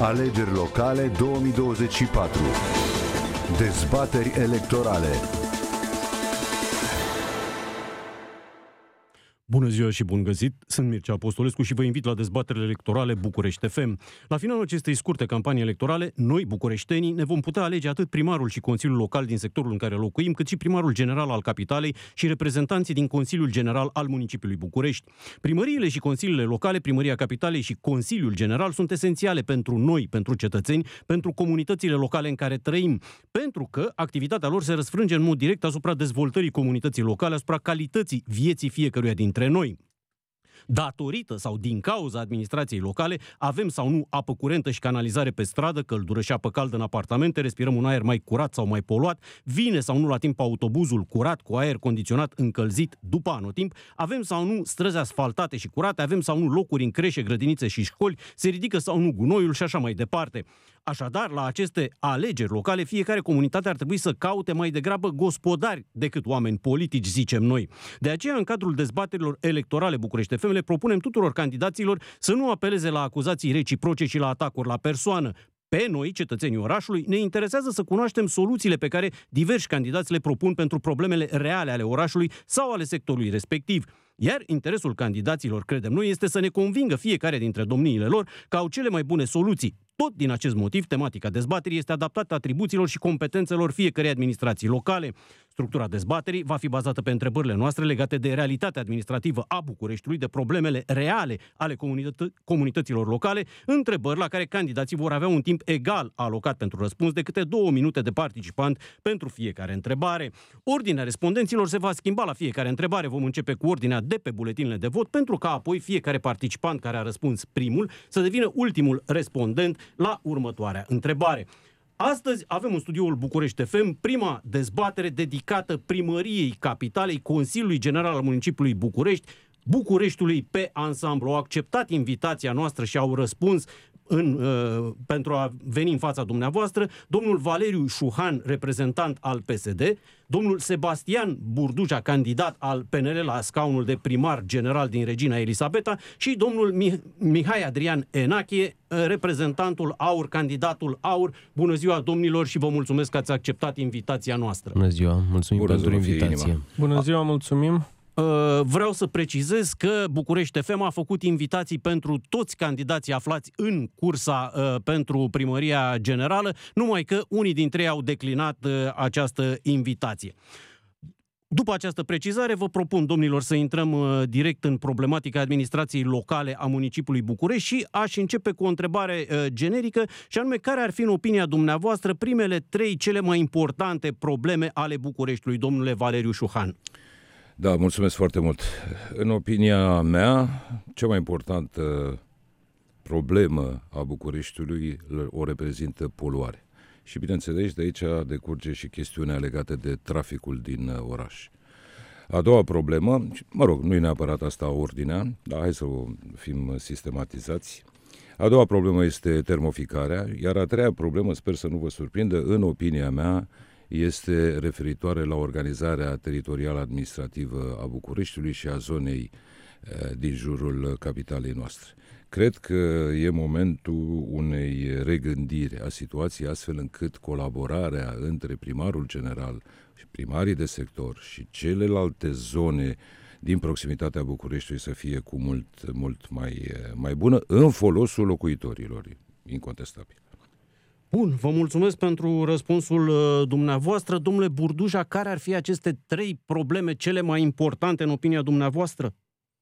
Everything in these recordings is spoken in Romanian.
Alegeri locale 2024. Dezbateri electorale. Bună ziua și bun găsit! Sunt Mircea Apostolescu și vă invit la dezbaterile electorale București FM. La finalul acestei scurte campanii electorale, noi, bucureștenii, ne vom putea alege atât primarul și Consiliul Local din sectorul în care locuim, cât și primarul general al capitalei și reprezentanții din Consiliul General al municipiului București. Primăriile și consiliile locale, Primăria Capitalei și Consiliul General sunt esențiale pentru noi, pentru cetățeni, pentru comunitățile locale în care trăim, pentru că activitatea lor se răsfrânge în mod direct asupra dezvoltării comunității locale, asupra calității vieții fiecăruia dintre noi. Datorită sau din cauza administrației locale, avem sau nu apă curentă și canalizare pe stradă, căldură și apă caldă în apartamente, respirăm un aer mai curat sau mai poluat, vine sau nu la timp autobuzul curat cu aer condiționat încălzit după anotimp, avem sau nu străzi asfaltate și curate, avem sau nu locuri în creșe, grădinițe și școli, se ridică sau nu gunoiul și așa mai departe. Așadar, la aceste alegeri locale, fiecare comunitate ar trebui să caute mai degrabă gospodari decât oameni politici, zicem noi. De aceea, în cadrul dezbaterilor electorale București FM, le propunem tuturor candidaților să nu apeleze la acuzații reciproce și la atacuri la persoană. Pe noi, cetățenii orașului, ne interesează să cunoaștem soluțiile pe care diversi candidați le propun pentru problemele reale ale orașului sau ale sectorului respectiv. Iar interesul candidaților, credem noi, este să ne convingă fiecare dintre domniile lor că au cele mai bune soluții. Tot din acest motiv, tematica dezbaterii este adaptată atribuțiilor și competențelor fiecărei administrații locale. Structura dezbaterii va fi bazată pe întrebările noastre legate de realitatea administrativă a Bucureștiului, de problemele reale ale comunităților locale, întrebări la care candidații vor avea un timp egal alocat pentru răspuns de câte 2 minute de participant pentru fiecare întrebare. Ordinea respondenților se va schimba la fiecare întrebare. Vom începe cu ordinea de pe buletinele de vot, pentru ca apoi fiecare participant care a răspuns primul să devină ultimul respondent la următoarea întrebare. Astăzi avem în studioul București FM prima dezbatere dedicată Primăriei Capitalei, Consiliului General al municipiului București, Bucureștiului pe ansamblu. Au acceptat invitația noastră și au răspuns pentru a veni în fața dumneavoastră domnul Valeriu Șuhan, reprezentant al PSD, domnul Sebastian Burduja, candidat al PNL la scaunul de primar general din Regina Elisabeta, și domnul Mihai Adrian Enache, reprezentantul AUR, candidatul AUR. Bună ziua, domnilor, și vă mulțumesc că ați acceptat invitația noastră. Bună ziua, mulțumim pentru invitație. Bună ziua, mulțumim. Vreau să precizez că București FM a făcut invitații pentru toți candidații aflați în cursa pentru primăria generală, numai că unii dintre ei au declinat această invitație. După această precizare, vă propun, domnilor, să intrăm direct în problematica administrației locale a municipiului București și aș începe cu o întrebare generică, și anume, care ar fi, în opinia dumneavoastră, primele 3 cele mai importante probleme ale Bucureștiului, domnule Valeriu Șuhan? Da, mulțumesc foarte mult. În opinia mea, cea mai importantă problemă a Bucureștiului o reprezintă poluare. Și bineînțeles, de aici decurge și chestiunea legată de traficul din oraș. A doua problemă, nu e neapărat asta ordinea, dar hai să fim sistematizați. A doua problemă este termoficarea, iar a treia problemă, sper să nu vă surprindă, în opinia mea, este referitoare la organizarea teritorială administrativă a Bucureștiului și a zonei din jurul capitalei noastre. Cred că e momentul unei regândiri a situației, astfel încât colaborarea între primarul general și primarii de sector și celelalte zone din proximitatea Bucureștiului să fie cu mult mai bună, în folosul locuitorilor, incontestabil. Bun, vă mulțumesc pentru răspunsul dumneavoastră. Domnule Burduja, care ar fi aceste 3 probleme cele mai importante în opinia dumneavoastră?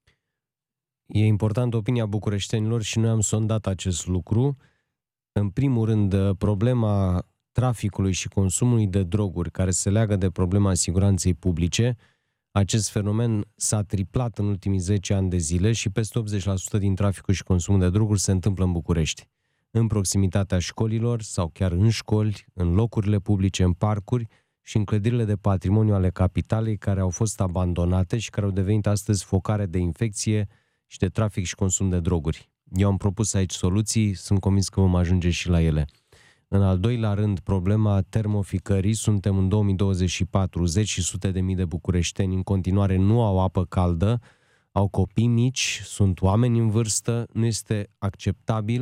E importantă opinia bucureștenilor și noi am sondat acest lucru. În primul rând, problema traficului și consumului de droguri, care se leagă de problema siguranței publice. Acest fenomen s-a triplat în ultimii 10 ani de zile și peste 80% din traficul și consumul de droguri se întâmplă în București, în proximitatea școlilor sau chiar în școli, în locurile publice, în parcuri și în clădirile de patrimoniu ale capitalei, care au fost abandonate și care au devenit astăzi focare de infecție și de trafic și consum de droguri. Eu am propus aici soluții, sunt convins că vom ajunge și la ele. În al doilea rând, problema termoficării. Suntem în 2024, zeci și sute de mii de bucureșteni în continuare nu au apă caldă, au copii mici, sunt oameni în vârstă, nu este acceptabil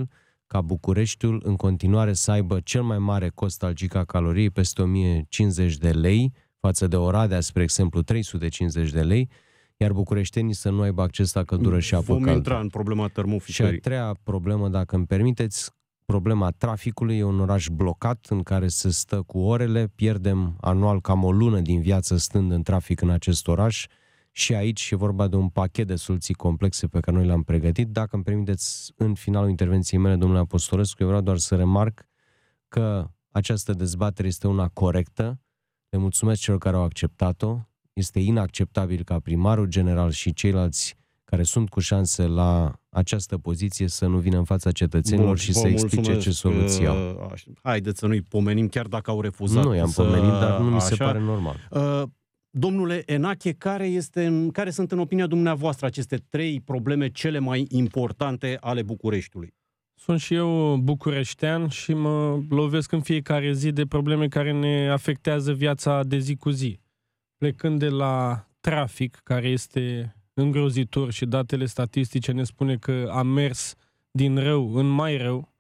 ca Bucureștiul în continuare să aibă cel mai mare cost al gigacaloriei, peste 1050 de lei, față de Oradea, spre exemplu, 350 de lei, iar bucureștenii să nu aibă acces la căldură și apă caldă. Vom intra în problema termoficării. Și a treia problemă, dacă îmi permiteți, problema traficului. E un oraș blocat în care se stă cu orele, pierdem anual cam o lună din viață stând în trafic în acest oraș și aici e vorba de un pachet de soluții complexe pe care noi le-am pregătit. Dacă îmi permiteți, în finalul intervenției mele, domnule Apostolescu, eu vreau doar să remarc că această dezbatere este una corectă. Le mulțumesc celor care au acceptat-o. Este inacceptabil ca primarul general și ceilalți care sunt cu șanse la această poziție să nu vină în fața cetățenilor și să explice ce soluții au. Haideți să nu-i pomenim, chiar dacă au refuzat. Nu i-am pomenit, dar nu mi se pare normal. Domnule Enache, care sunt în opinia dumneavoastră aceste 3 probleme cele mai importante ale Bucureștiului? Sunt și eu bucureștean și mă lovesc în fiecare zi de probleme care ne afectează viața de zi cu zi. Plecând de la trafic, care este îngrozitor și datele statistice ne spune că a mers din rău în mai rău,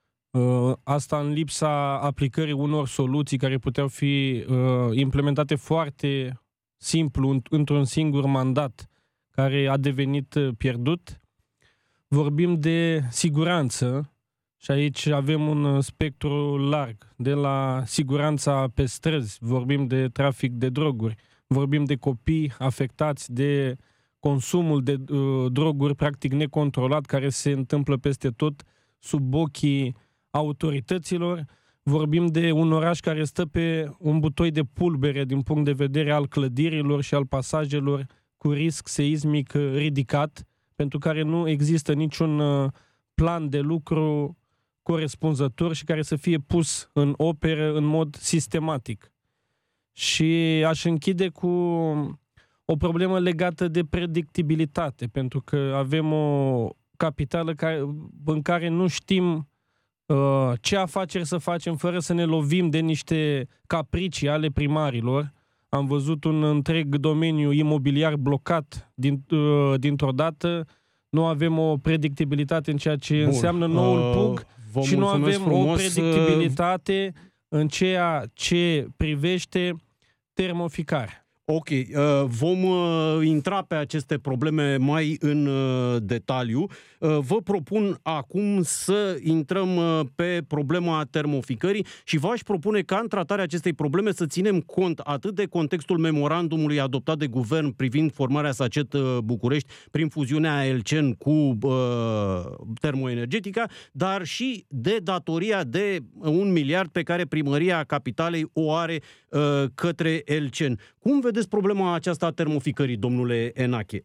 asta în lipsa aplicării unor soluții care puteau fi implementate foarte simplu, într-un singur mandat, care a devenit pierdut. Vorbim de siguranță și aici avem un spectru larg, de la siguranța pe străzi, vorbim de trafic de droguri, vorbim de copii afectați de consumul de droguri practic necontrolat, care se întâmplă peste tot sub ochii autorităților. Vorbim de un oraș care stă pe un butoi de pulbere din punct de vedere al clădirilor și al pasajelor cu risc seismic ridicat, pentru care nu există niciun plan de lucru corespunzător și care să fie pus în operă în mod sistematic. Și aș închide cu o problemă legată de predictibilitate, pentru că avem o capitală în care nu știm ce afaceri să facem fără să ne lovim de niște capricii ale primarilor. Am văzut un întreg domeniu imobiliar blocat dintr-o dată. Nu avem o predictibilitate în ceea ce înseamnă noul PUG și nu avem o predictibilitate în ceea ce privește termoficarea. Ok, vom intra pe aceste probleme mai în detaliu. Vă propun acum să intrăm pe problema termoficării și v-aș propune ca în tratarea acestei probleme să ținem cont atât de contextul memorandumului adoptat de guvern privind formarea SACET București prin fuziunea Elcen cu termoenergetica, dar și de datoria de 1 miliard pe care primăria Capitalei o are către Elcen. Cum vedeți problema aceasta a termoficării, domnule Enache?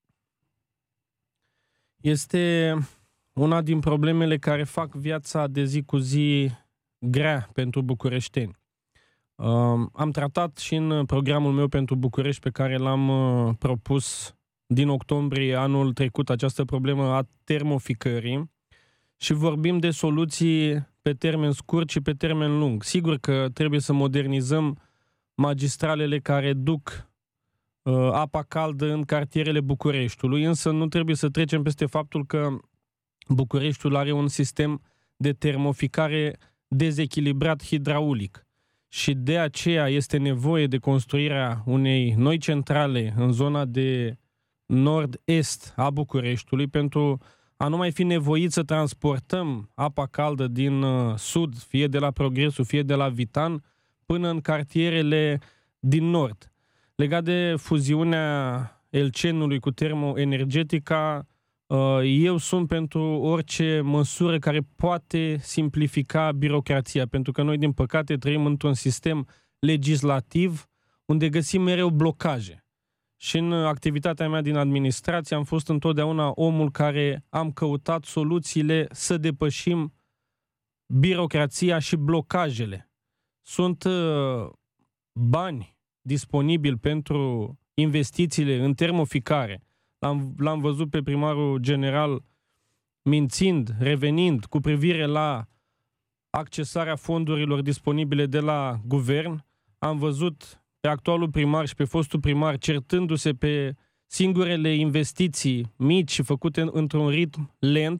Este una din problemele care fac viața de zi cu zi grea pentru bucureșteni. Am tratat și în programul meu pentru București, pe care l-am propus din octombrie anul trecut, această problemă a termoficării și vorbim de soluții pe termen scurt și pe termen lung. Sigur că trebuie să modernizăm magistralele care duc apa caldă în cartierele Bucureștiului, însă nu trebuie să trecem peste faptul că Bucureștiul are un sistem de termoficare dezechilibrat hidraulic și de aceea este nevoie de construirea unei noi centrale în zona de nord-est a Bucureștiului pentru a nu mai fi nevoit să transportăm apa caldă din sud, fie de la Progresul, fie de la Vitan, până în cartierele din nord. Legat de fuziunea Elcenului cu termoenergetica, eu sunt pentru orice măsură care poate simplifica birocrația, pentru că noi, din păcate, trăim într-un sistem legislativ unde găsim mereu blocaje. Și în activitatea mea din administrație am fost întotdeauna omul care am căutat soluțiile să depășim birocrația și blocajele. Sunt bani disponibili pentru investițiile în termoficare. L-am văzut pe primarul general mințind, revenind cu privire la accesarea fondurilor disponibile de la guvern. Am văzut pe actualul primar și pe fostul primar certându-se pe singurele investiții mici și făcute într-un ritm lent,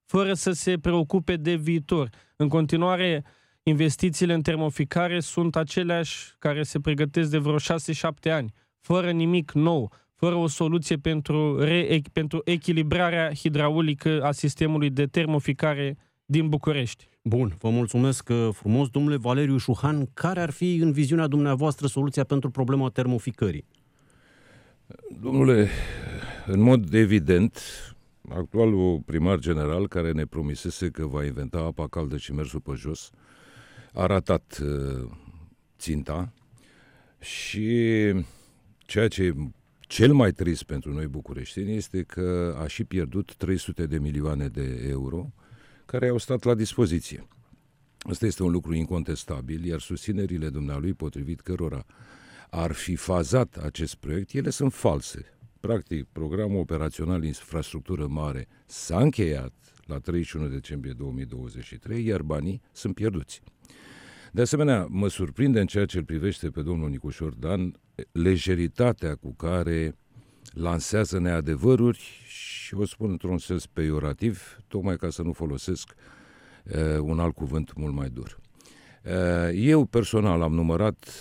fără să se preocupe de viitor. În continuare, investițiile în termoficare sunt aceleași care se pregătesc de vreo 6-7 ani, fără nimic nou, fără o soluție pentru echilibrarea hidraulică a sistemului de termoficare din București. Bun, vă mulțumesc frumos, domnule Valeriu Șuhan. Care ar fi, în viziunea dumneavoastră, soluția pentru problema termoficării? Domnule, în mod evident, actualul primar general, care ne promisese că va inventa apa caldă și mersul pe jos, a ratat ținta și ceea ce e cel mai trist pentru noi bucureșteni este că a și pierdut 300 de milioane de euro care au stat la dispoziție. Asta este un lucru incontestabil, iar susținerile dumnealui, potrivit cărora ar fi fazat acest proiect, ele sunt false. Practic, programul operațional infrastructură mare s-a încheiat la 31 decembrie 2023, iar banii sunt pierduți. De asemenea, mă surprinde în ceea ce îl privește pe domnul Nicușor Dan lejeritatea cu care lansează neadevăruri și o spun într-un sens peiorativ, tocmai ca să nu folosesc un alt cuvânt mult mai dur. Eu personal am numărat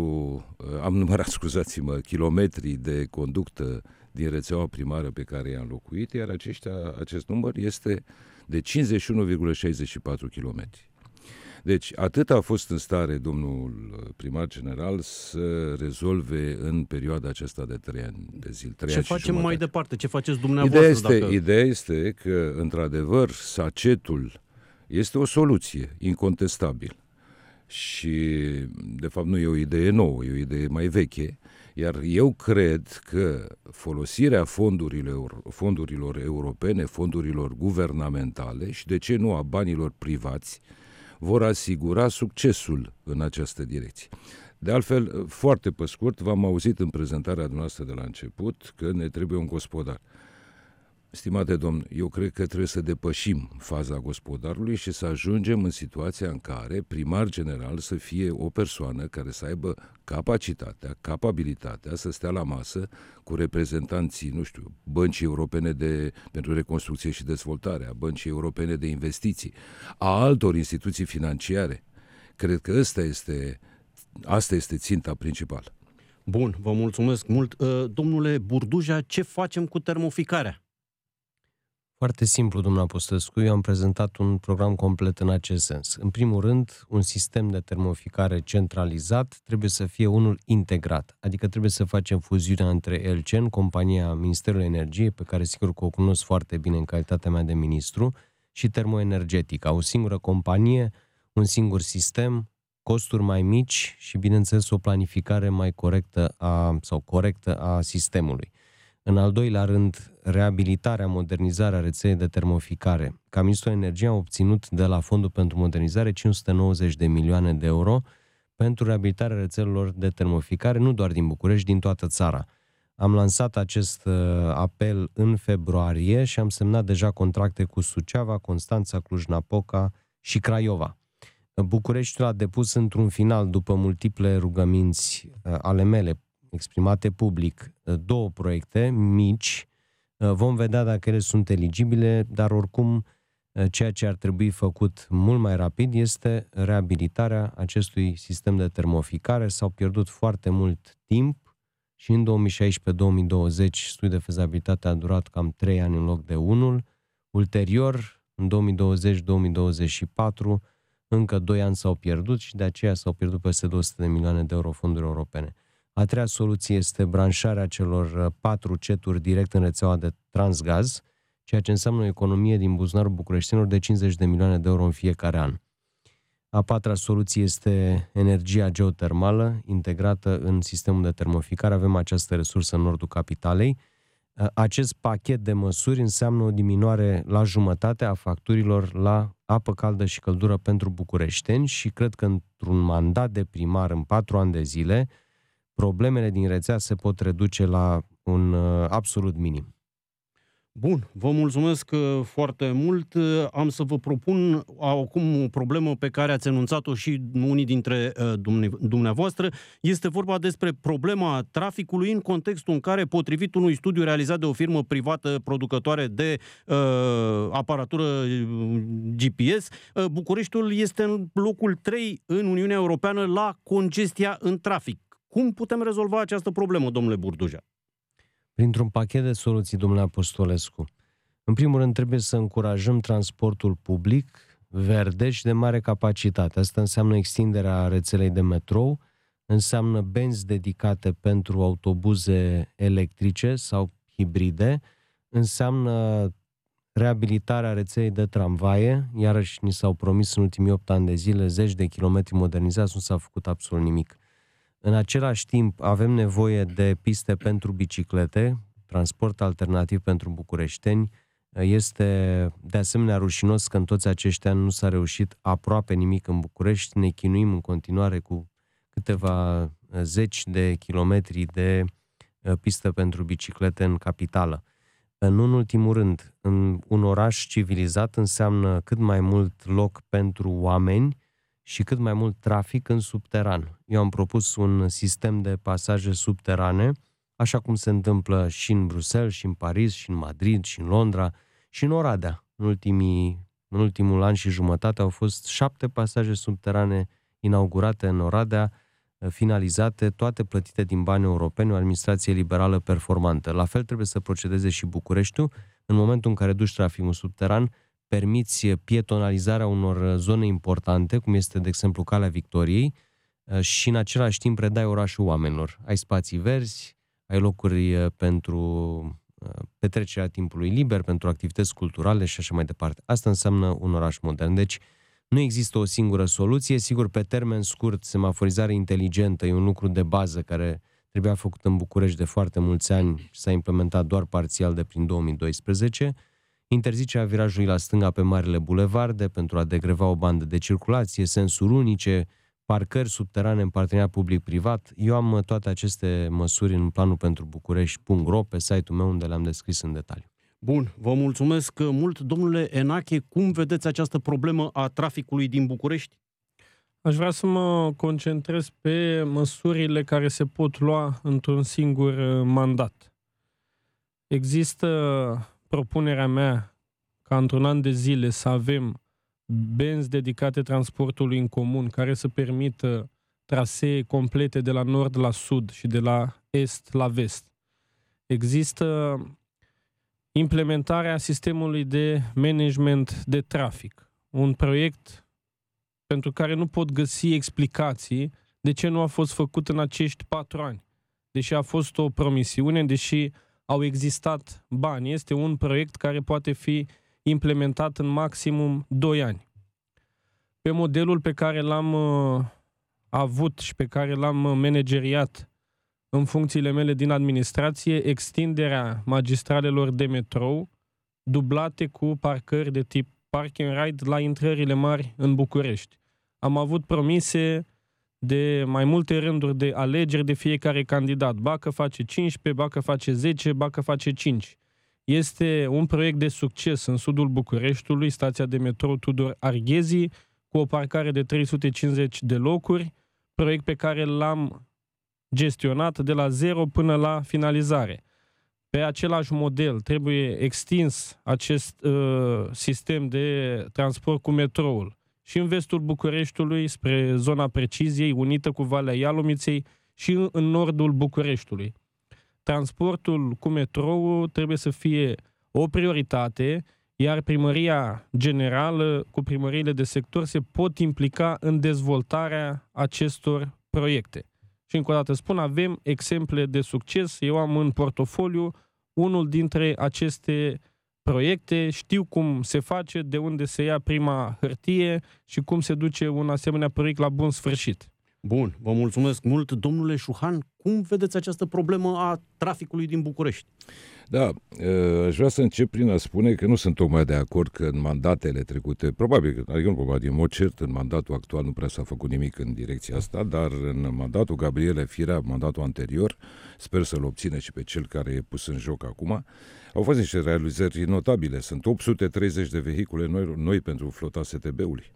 kilometrii de conductă din rețeaua primară pe care i-am locuit, iar acest număr este de 51,64 km. Deci, atât a fost în stare domnul primar general să rezolve în perioada aceasta de 3 ani de zile. Ce facem mai departe? Ce faceți dumneavoastră? Ideea este că, într-adevăr, sacetul este o soluție, incontestabil. Și, de fapt, nu e o idee nouă, e o idee mai veche, iar eu cred că folosirea fondurilor europene, fondurilor guvernamentale și, de ce nu, a banilor privați, vor asigura succesul în această direcție. De altfel, foarte pe scurt, v-am auzit în prezentarea dumneavoastră de la început că ne trebuie un gospodar. Stimate domn, eu cred că trebuie să depășim faza gospodarului și să ajungem în situația în care primar general să fie o persoană care să aibă capabilitatea să stea la masă cu reprezentanții, Băncii Europene pentru Reconstrucție și Dezvoltare, a Băncii Europene de Investiții, a altor instituții financiare. Cred că asta este ținta principală. Bun, vă mulțumesc mult. Domnule Burduja, ce facem cu termoficarea? Foarte simplu, domnul Apostolescu, eu am prezentat un program complet în acest sens. În primul rând, un sistem de termoficare centralizat trebuie să fie unul integrat, adică trebuie să facem fuziunea între Elcen, compania Ministerului Energiei, pe care sigur că o cunosc foarte bine în calitatea mea de ministru, și Termoenergetica, o singură companie, un singur sistem, costuri mai mici și, bineînțeles, o planificare mai corectă a sistemului. În al doilea rând, reabilitarea, modernizarea rețelei de termoficare. Ca Ministrul Energiei am obținut de la Fondul pentru Modernizare 590 de milioane de euro pentru reabilitarea rețelelor de termoficare, nu doar din București, din toată țara. Am lansat acest apel în februarie și am semnat deja contracte cu Suceava, Constanța, Cluj-Napoca și Craiova. Bucureștiul a depus într-un final, după multiple rugăminți ale mele, exprimate public, 2 proiecte mici. Vom vedea dacă ele sunt eligibile, dar oricum ceea ce ar trebui făcut mult mai rapid este reabilitarea acestui sistem de termoficare. S-au pierdut foarte mult timp și în 2016-2020 studiul de fezabilitate a durat cam 3 ani în loc de 1. Ulterior, în 2020-2024, încă 2 ani s-au pierdut și de aceea s-au pierdut peste 200 de milioane de euro fonduri europene. A treia soluție este branșarea celor 4 ceturi direct în rețeaua de Transgaz, ceea ce înseamnă o economie din buzunarul bucureștinilor de 50 de milioane de euro în fiecare an. A patra soluție este energia geotermală integrată în sistemul de termoficare. Avem această resursă în nordul capitalei. Acest pachet de măsuri înseamnă o diminuare la jumătate a facturilor la apă caldă și căldură pentru bucureșteni și cred că într-un mandat de primar în 4 ani de zile problemele din rețea se pot reduce la un absolut minim. Bun, vă mulțumesc foarte mult. Am să vă propun acum o problemă pe care ați enunțat-o și unii dintre dumneavoastră. Este vorba despre problema traficului în contextul în care, potrivit unui studiu realizat de o firmă privată producătoare de aparatură GPS, Bucureștiul este în locul 3 în Uniunea Europeană la congestia în trafic. Cum putem rezolva această problemă, domnule Burduja? Printr-un pachet de soluții, domnule Apostolescu. În primul rând, trebuie să încurajăm transportul public, verde și de mare capacitate. Asta înseamnă extinderea rețelei de metrou, înseamnă benzi dedicate pentru autobuze electrice sau hibride, înseamnă reabilitarea rețelei de tramvaie, iarăși ni s-au promis în ultimii 8 ani de zile 10 de kilometri modernizați, nu s-a făcut absolut nimic. În același timp, avem nevoie de piste pentru biciclete, transport alternativ pentru bucureșteni. Este de asemenea rușinos că în toți acești ani nu s-a reușit aproape nimic în București. Ne chinuim în continuare cu câteva zeci de kilometri de pistă pentru biciclete în capitală. Nu în ultimul rând, un oraș civilizat înseamnă cât mai mult loc pentru oameni și cât mai mult trafic în subteran. Eu am propus un sistem de pasaje subterane, așa cum se întâmplă și în Bruxelles, și în Paris, și în Madrid, și în Londra, și în Oradea. În ultimul an și jumătate au fost 7 pasaje subterane inaugurate în Oradea, finalizate, toate plătite din bani europeni, o administrație liberală performantă. La fel trebuie să procedeze și Bucureștiul. În momentul în care duci traficul subteran, permiți pietonalizarea unor zone importante, cum este, de exemplu, Calea Victoriei, și în același timp redai orașul oamenilor. Ai spații verzi, ai locuri pentru petrecerea timpului liber, pentru activități culturale și așa mai departe. Asta înseamnă un oraș modern. Deci nu există o singură soluție. Sigur, pe termen scurt, semaforizare inteligentă e un lucru de bază care trebuia făcut în București de foarte mulți ani și s-a implementat doar parțial de prin 2012. Interzicerea virajului la stânga pe marile bulevarde pentru a degreva o bandă de circulație, sensuri unice, parcări subterane în parteneriat public-privat. Eu am toate aceste măsuri în planul pentru București.ro pe site-ul meu, unde le-am descris în detaliu. Bun, vă mulțumesc mult. Domnule Enache, cum vedeți această problemă a traficului din București? Aș vrea să mă concentrez pe măsurile care se pot lua într-un singur mandat. Există propunerea mea ca într-un an de zile să avem benzi dedicate transportului în comun, care să permită trasee complete de la nord la sud și de la est la vest. Există implementarea sistemului de management de trafic, un proiect pentru care nu pot găsi explicații de ce nu a fost făcut în acești 4 ani. Deși a fost o promisiune, deși au existat bani, este un proiect care poate fi implementat în maximum 2 ani. Pe modelul pe care l-am avut și pe care l-am manageriat în funcțiile mele din administrație, extinderea magistralelor de metrou, dublate cu parcări de tip park and ride la intrările mari în București. Am avut promise de mai multe rânduri de alegeri de fiecare candidat. Ba că face 15, ba că face 10, ba că face 5. Este un proiect de succes în sudul Bucureștiului, stația de metrou Tudor Arghezi, cu o parcare de 350 de locuri, proiect pe care l-am gestionat de la 0 până la finalizare. Pe același model trebuie extins acest sistem de transport cu metroul și în vestul Bucureștiului, spre zona Preciziei, unită cu Valea Ialomiței, și în nordul Bucureștiului. Transportul cu metrou trebuie să fie o prioritate, iar primăria generală cu primăriile de sector se pot implica în dezvoltarea acestor proiecte. Și încă o dată spun, avem exemple de succes. Eu am în portofoliu unul dintre aceste proiecte, știu cum se face, de unde se ia prima hârtie și cum se duce un asemenea proiect la bun sfârșit. Bun, vă mulțumesc mult. Domnule Șuhan, cum vedeți această problemă a traficului din București? Da, aș vrea să încep prin a spune că nu sunt tocmai de acord că în mandatele trecute, probabil, adică nu probabil, în mod cert, în mandatul actual nu prea s-a făcut nimic în direcția asta, dar în mandatul Gabriele Firea, mandatul anterior, sper să-l obține și pe cel care e pus în joc acum, au fost niște realizări notabile. Sunt 830 de vehicule noi pentru flota STB-ului.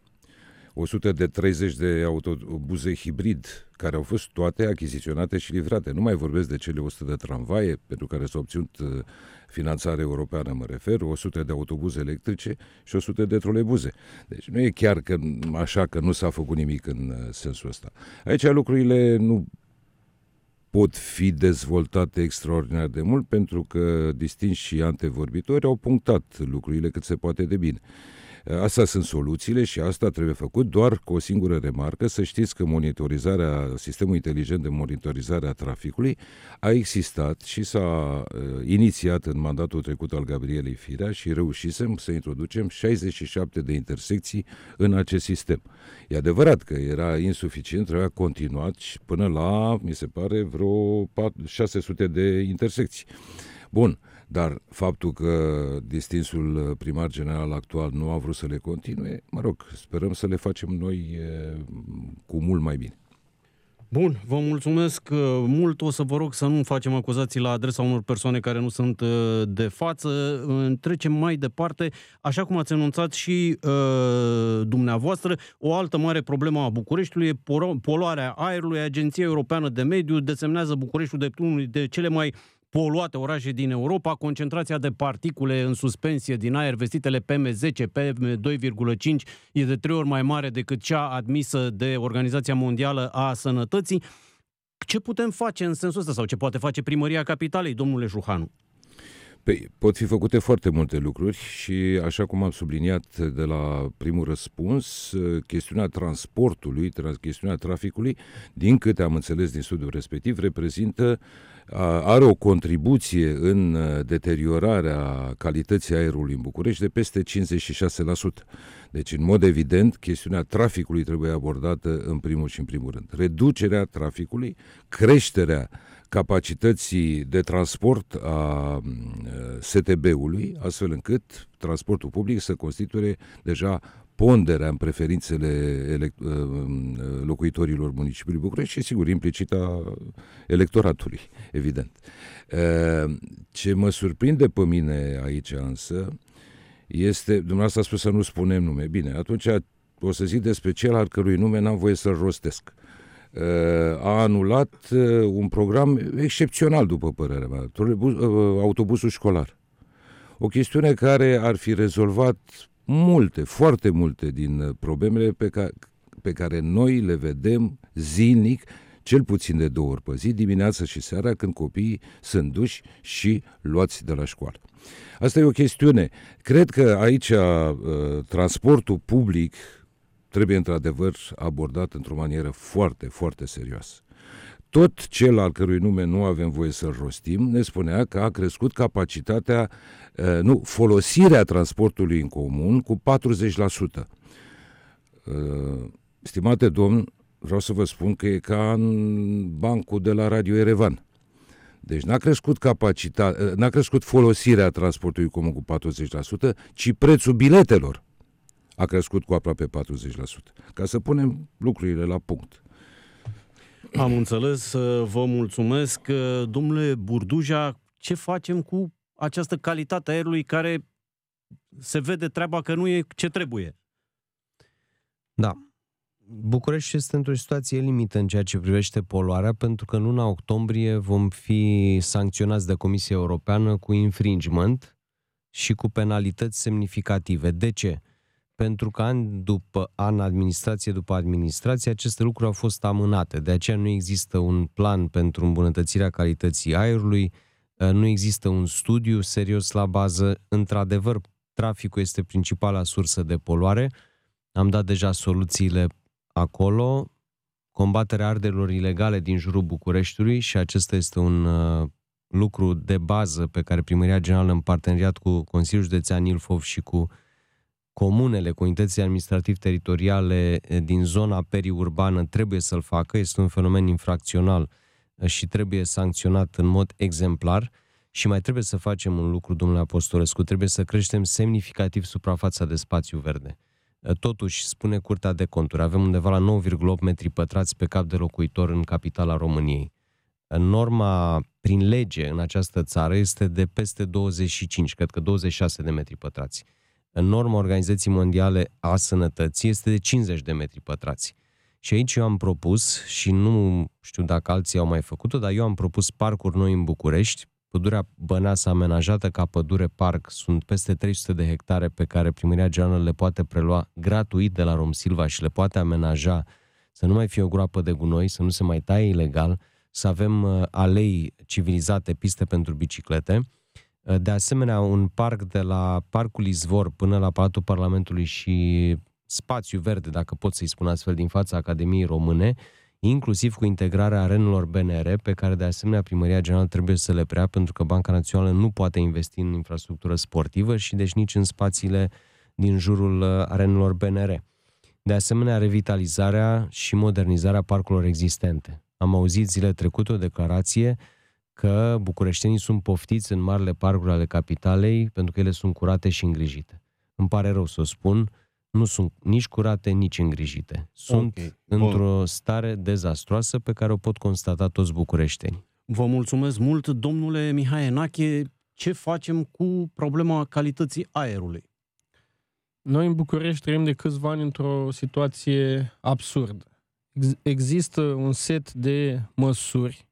130 de autobuze hibrid, care au fost toate achiziționate și livrate. Nu mai vorbesc de cele 100 de tramvaie, pentru care s-a obținut finanțare europeană, mă refer, 100 de autobuze electrice și 100 de troleibuze. Deci nu e chiar că, așa că nu s-a făcut nimic în sensul ăsta. Aici lucrurile nu pot fi dezvoltate extraordinar de mult, pentru că distinși și antevorbitori au punctat lucrurile cât se poate de bine. Astea sunt soluțiile și asta trebuie făcut, doar cu o singură remarcă, să știți că sistemul inteligent de monitorizare a traficului a existat și s-a inițiat în mandatul trecut al Gabrielei Firea și reușisem să introducem 67 de intersecții în acest sistem. E adevărat că era insuficient, trebuia continuat până la, mi se pare, vreo 600 de intersecții. Bun. Dar faptul că distinsul primar general actual nu a vrut să le continue, mă rog, sperăm să le facem noi cu mult mai bine. Bun, vă mulțumesc mult. O să vă rog să nu facem acuzații la adresa unor persoane care nu sunt de față. Trecem mai departe. Așa cum ați anunțat și dumneavoastră, o altă mare problemă a Bucureștiului e poluarea aerului. Agenția Europeană de Mediu desemnează Bucureștiul de unul de cele mai poluate orașe din Europa. Concentrația de particule în suspensie din aer, vestitele PM10, PM2,5, e de 3 ori mai mare decât cea admisă de Organizația Mondială a Sănătății. Ce putem face în sensul ăsta sau ce poate face Primăria Capitalei, domnule Șuhanu? Păi, pot fi făcute foarte multe lucruri și, așa cum am subliniat de la primul răspuns, chestiunea transportului, chestiunea traficului, din câte am înțeles din studiul respectiv, are o contribuție în deteriorarea calității aerului în București de peste 56%. Deci, în mod evident, chestiunea traficului trebuie abordată în primul și în primul rând. Reducerea traficului, creșterea capacității de transport a STB-ului, astfel încât transportul public să constituie deja ponderea în preferințele locuitorilor municipiului București și, sigur, implicit a electoratului, evident. Ce mă surprinde pe mine aici însă este, dumneavoastră a spus să nu spunem nume. Bine, atunci o să zic despre cel al cărui nume n-am voie să-l rostesc. A anulat un program excepțional, după părerea mea, autobuzul școlar. O chestiune care ar fi rezolvat foarte multe din problemele pe care noi le vedem zilnic, cel puțin de 2 ori pe zi, dimineața și seara, când copiii sunt duși și luați de la școală. Asta e o chestiune. Cred că aici transportul public trebuie într-adevăr abordat într-o manieră foarte, foarte serioasă. Tot cel al cărui nume nu avem voie să-l rostim ne spunea că a crescut capacitatea, folosirea transportului în comun cu 40%. Stimate domn, vreau să vă spun că e ca în bancul de la Radio Erevan. Deci n-a crescut folosirea transportului comun cu 40%, ci prețul biletelor a crescut cu aproape 40%. Ca să punem lucrurile la punct. Am înțeles, vă mulțumesc. Domnule Burduja, ce facem cu această calitate a aerului care se vede treaba că nu e ce trebuie? Da. București este într-o situație limită în ceea ce privește poluarea, pentru că în luna octombrie vom fi sancționați de Comisia Europeană cu infringement și cu penalități semnificative. De ce? Pentru că an după an, administrație după administrație, aceste lucruri au fost amânate. De aceea nu există un plan pentru îmbunătățirea calității aerului, nu există un studiu serios la bază. Într-adevăr, traficul este principala sursă de poluare. Am dat deja soluțiile acolo. Combaterea arderilor ilegale din jurul Bucureștiului, și acesta este un lucru de bază pe care Primăria Generală, în parteneriat cu Consiliul Județean Ilfov și cu comunele, comunitățile administrativ-teritoriale din zona periurbană trebuie să-l facă. Este un fenomen infracțional și trebuie sancționat în mod exemplar. Și mai trebuie să facem un lucru, domnule Apostolescu, trebuie să creștem semnificativ suprafața de spațiu verde. Totuși, spune Curtea de Conturi, avem undeva la 9,8 metri pătrați pe cap de locuitor în capitala României. Norma prin lege în această țară este de peste 25, cred că 26 de metri pătrați. Norma Organizației Mondiale a Sănătății este de 50 de metri pătrați. Și aici eu am propus, și nu știu dacă alții au mai făcut-o, dar eu am propus parcuri noi în București. Pădurea Băneasa amenajată ca pădure parc, sunt peste 300 de hectare pe care Primăria Generală le poate prelua gratuit de la Romsilva și le poate amenaja să nu mai fie o groapă de gunoi, să nu se mai taie ilegal, să avem alei civilizate, piste pentru biciclete. De asemenea, un parc de la Parcul Izvor până la Palatul Parlamentului și spațiu verde, dacă pot să-i spun astfel, din fața Academiei Române, inclusiv cu integrarea arenelor BNR, pe care de asemenea Primăria Generală trebuie să le preia, pentru că Banca Națională nu poate investi în infrastructură sportivă și deci nici în spațiile din jurul arenelor BNR. De asemenea, revitalizarea și modernizarea parcurilor existente. Am auzit zilele trecute o declarație că bucureștenii sunt poftiți în marile parcuri ale capitalei pentru că ele sunt curate și îngrijite. Îmi pare rău să o spun, nu sunt nici curate, nici îngrijite. Sunt într-o stare dezastroasă pe care o pot constata toți bucureștenii. Vă mulțumesc mult, domnule Mihai Enache. Ce facem cu problema calității aerului? Noi în București trăim de câțiva ani într-o situație absurdă. Există un set de măsuri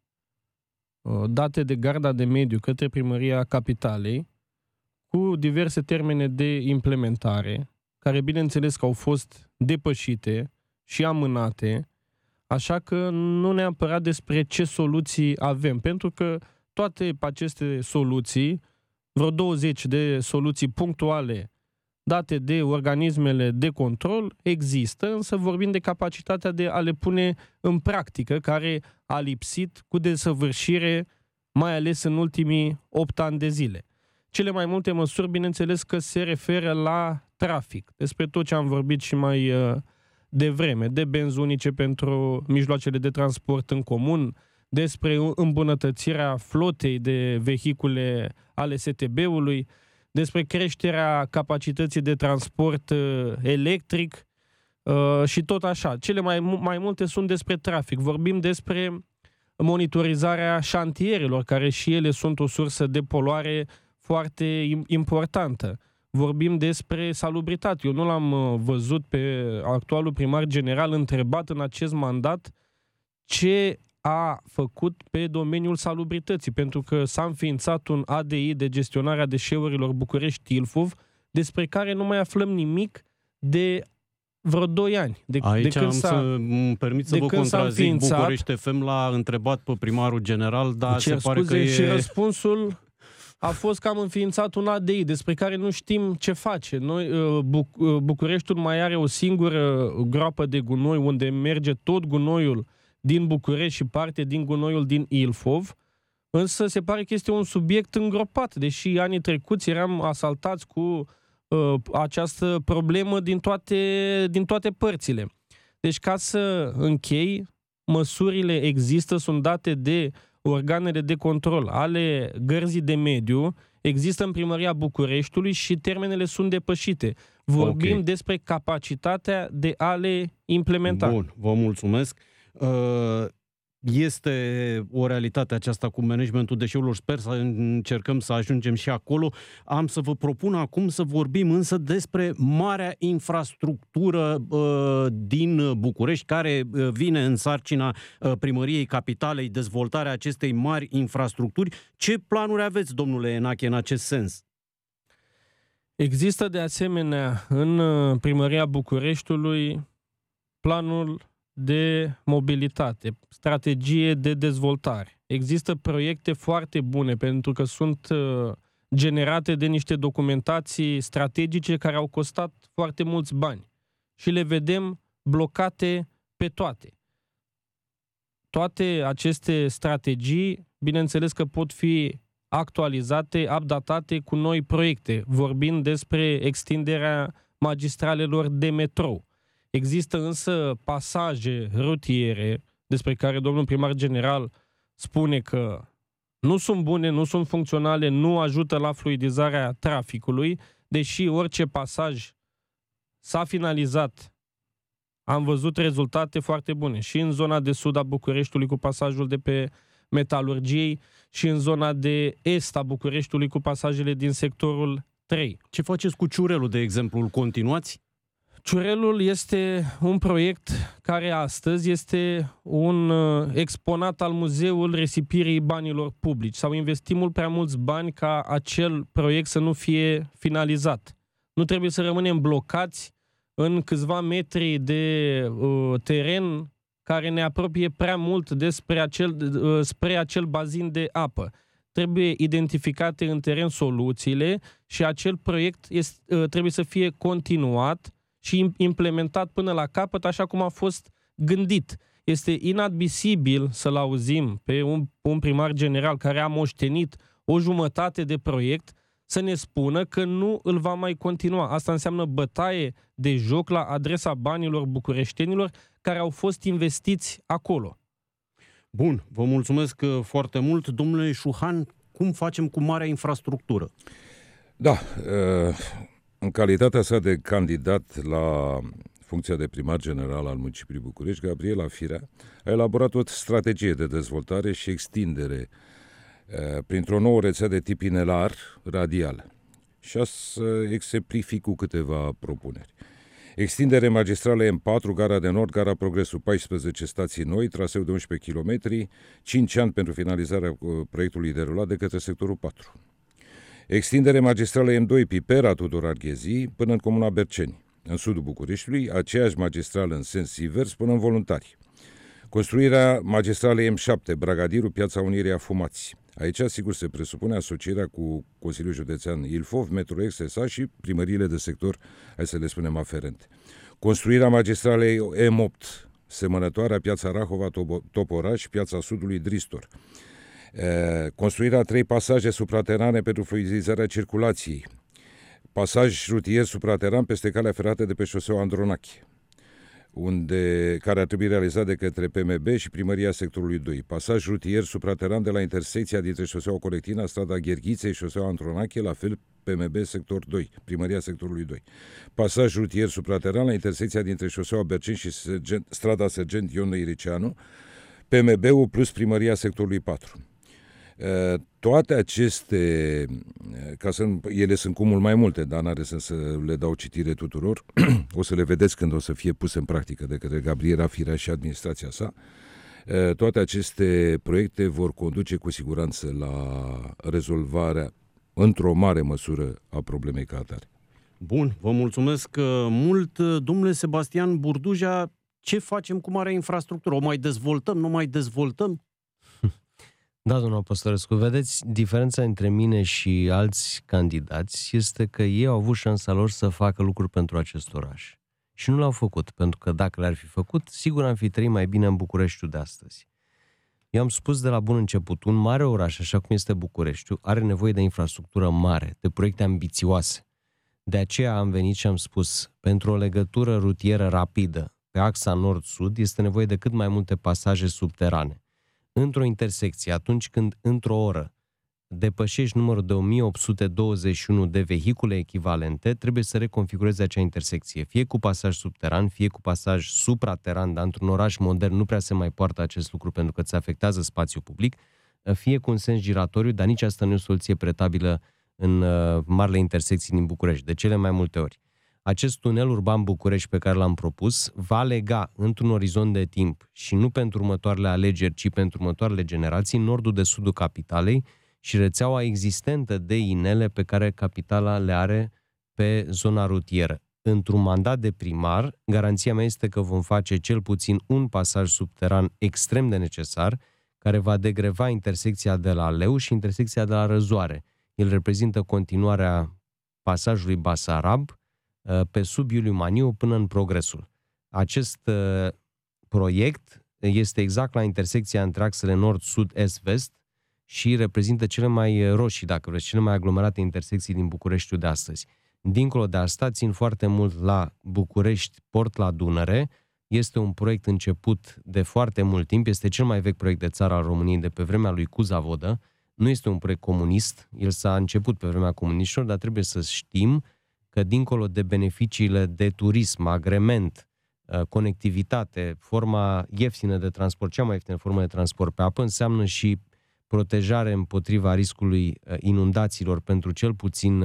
date de Garda de Mediu către Primăria Capitalei cu diverse termene de implementare, care bineînțeles că au fost depășite și amânate, așa că nu neapărat despre ce soluții avem, pentru că toate aceste soluții, vreo 20 de soluții punctuale date de organismele de control există, însă vorbim de capacitatea de a le pune în practică, care a lipsit cu desăvârșire, mai ales în ultimii 8 ani de zile. Cele mai multe măsuri, bineînțeles că se referă la trafic, despre tot ce am vorbit și mai devreme, de benzi unice pentru mijloacele de transport în comun, despre îmbunătățirea flotei de vehicule ale STB-ului, despre creșterea capacității de transport electric și tot așa. Cele mai multe sunt despre trafic. Vorbim despre monitorizarea șantierelor, care și ele sunt o sursă de poluare foarte importantă. Vorbim despre salubritate. Eu nu l-am văzut pe actualul primar general întrebat în acest mandat ce a făcut pe domeniul salubrității, pentru că s-a înființat un ADI de gestionare a deșeurilor București-Ilfov, despre care nu mai aflăm nimic de vreo 2 ani. Aici am să-mi permit să vă contrazic. București FM l-a întrebat pe primarul general, dar se pare că și răspunsul a fost că am înființat un ADI despre care nu știm ce face. Noi, Bucureștiul mai are o singură groapă de gunoi unde merge tot gunoiul din București și parte din gunoiul din Ilfov, însă se pare că este un subiect îngropat, deși anii trecuți eram asaltați cu această problemă din toate părțile. Deci, ca să închei, măsurile există, sunt date de organele de control ale Gărzii de Mediu, există în Primăria Bucureștiului și termenele sunt depășite. Vorbim despre capacitatea de a le implementa. Bun, vă mulțumesc. Este o realitate aceasta cu managementul deșeurilor. Sper să încercăm să ajungem și acolo. Am să vă propun acum să vorbim însă despre marea infrastructură din București, care vine în sarcina Primăriei Capitalei, dezvoltarea acestei mari infrastructuri. Ce planuri aveți, domnule Enache, în acest sens? Există de asemenea în Primăria Bucureștiului planul de mobilitate, strategie de dezvoltare. Există proiecte foarte bune pentru că sunt generate de niște documentații strategice care au costat foarte mulți bani și le vedem blocate pe toate. Toate aceste strategii, bineînțeles că pot fi actualizate, updatate cu noi proiecte, vorbind despre extinderea magistralelor de metrou. Există însă pasaje rutiere despre care domnul primar general spune că nu sunt bune, nu sunt funcționale, nu ajută la fluidizarea traficului, deși orice pasaj s-a finalizat. Am văzut rezultate foarte bune și în zona de sud a Bucureștiului cu pasajul de pe Metalurgiei și în zona de est a Bucureștiului cu pasajele din sectorul 3. Ce faceți cu Ciurelul, de exemplu? Îl continuați? Ciurelul este un proiect care astăzi este un exponat al Muzeului Risipirii banilor publici. S-au investit mult prea mulți bani ca acel proiect să nu fie finalizat. Nu trebuie să rămânem blocați în câțiva metri de teren care ne apropie prea mult spre acel bazin de apă. Trebuie identificate în teren soluțiile și acel proiect trebuie să fie continuat și implementat până la capăt așa cum a fost gândit. Este inadmisibil să-l auzim pe un primar general care a moștenit o jumătate de proiect să ne spună că nu îl va mai continua. Asta înseamnă bătaie de joc la adresa banilor bucureștenilor care au fost investiți acolo. Bun, vă mulțumesc foarte mult. Domnule Șuhan, cum facem cu marea infrastructură? Da, în calitatea sa de candidat la funcția de primar general al municipiului București, Gabriela Firea a elaborat o strategie de dezvoltare și extindere printr-o nouă rețea de tip inelar radial. Și a să exemplific cu câteva propuneri. Extindere magistrală M4, Gara de Nord, Gara Progresul, 14 stații noi, traseu de 11 km, 5 ani pentru finalizarea proiectului derulat de către sectorul 4. Extindere magistrală M2, Pipera, Tudor Arghezi, până în comuna Berceni, în sudul Bucureștiului, aceeași magistrală în sens invers până în Voluntari. Construirea magistralei M7, Bragadiru, Piața Unirii Afumați. Aici, sigur, se presupune asocierea cu Consiliul Județean Ilfov, Metro Ex-SA și primăriile de sector, hai să le spunem, aferente. Construirea magistralei M8, semănătoarea Piața Rahova, Toporaș, Piața Sudului, Dristor. Construirea a 3 pasaje supraterane pentru fluidizarea circulației. Pasaj rutier suprateran peste calea ferată de pe șoseaua Andronache, care ar trebui realizat de către PMB și primăria sectorului 2. Pasaj rutier suprateran de la intersecția dintre șoseaua Colectina, strada Gherghiței, șoseaua Andronache, la fel PMB sector 2, primăria sectorului 2. Pasaj rutier suprateran la intersecția dintre șoseaua Berceni și strada Sergent Ion Iricianu, PMB-ul plus primăria sectorului 4. Toate aceste, ele sunt cu mult mai multe, dar n-are sens să le dau citire tuturor, o să le vedeți când o să fie puse în practică de către Gabriela Firea și administrația sa. Toate aceste proiecte vor conduce cu siguranță la rezolvarea, într-o mare măsură, a problemei ca atare. Bun, vă mulțumesc mult. Domnule Sebastian Burduja, ce facem cu marea infrastructură? O mai dezvoltăm, nu mai dezvoltăm? Da, domnul Apostolescu, vedeți, diferența între mine și alți candidați este că ei au avut șansa lor să facă lucruri pentru acest oraș. Și nu l-au făcut, pentru că dacă le-ar fi făcut, sigur am fi trăit mai bine în Bucureștiul de astăzi. Eu am spus de la bun început, un mare oraș, așa cum este Bucureștiul, are nevoie de infrastructură mare, de proiecte ambițioase. De aceea am venit și am spus, pentru o legătură rutieră rapidă pe axa nord-sud, este nevoie de cât mai multe pasaje subterane. Într-o intersecție, atunci când într-o oră depășești numărul de 1821 de vehicule echivalente, trebuie să reconfigurezi acea intersecție, fie cu pasaj subteran, fie cu pasaj suprateran, dar într-un oraș modern nu prea se mai poartă acest lucru pentru că îți afectează spațiul public, fie cu un sens giratoriu, dar nici asta nu e o soluție pretabilă în marile intersecții din București, de cele mai multe ori. Acest tunel urban București pe care l-am propus va lega într-un orizont de timp și nu pentru următoarele alegeri, ci pentru următoarele generații, nordul de sudul capitalei și rețeaua existentă de inele pe care capitala le are pe zona rutieră. Într-un mandat de primar, garanția mea este că vom face cel puțin un pasaj subteran extrem de necesar, care va degreva intersecția de la Leu și intersecția de la Răzoare. El reprezintă continuarea pasajului Basarab, pe sub Iuliu Maniu până în Progresul. Acest proiect este exact la intersecția între axele nord, sud, est, vest și reprezintă cele mai roșii, dacă vreți, cele mai aglomerate intersecții din Bucureștiul de astăzi. Dincolo de asta, țin foarte mult la București, Port la Dunăre. Este un proiect început de foarte mult timp, este cel mai vechi proiect de țară al României de pe vremea lui Cuza Vodă. Nu este un proiect comunist, el s-a început pe vremea comuniștilor, dar trebuie să știm că dincolo de beneficiile de turism, agrement, conectivitate, forma ieftină de transport, cea mai ieftină formă de transport pe apă, înseamnă și protejare împotriva riscului inundațiilor pentru cel puțin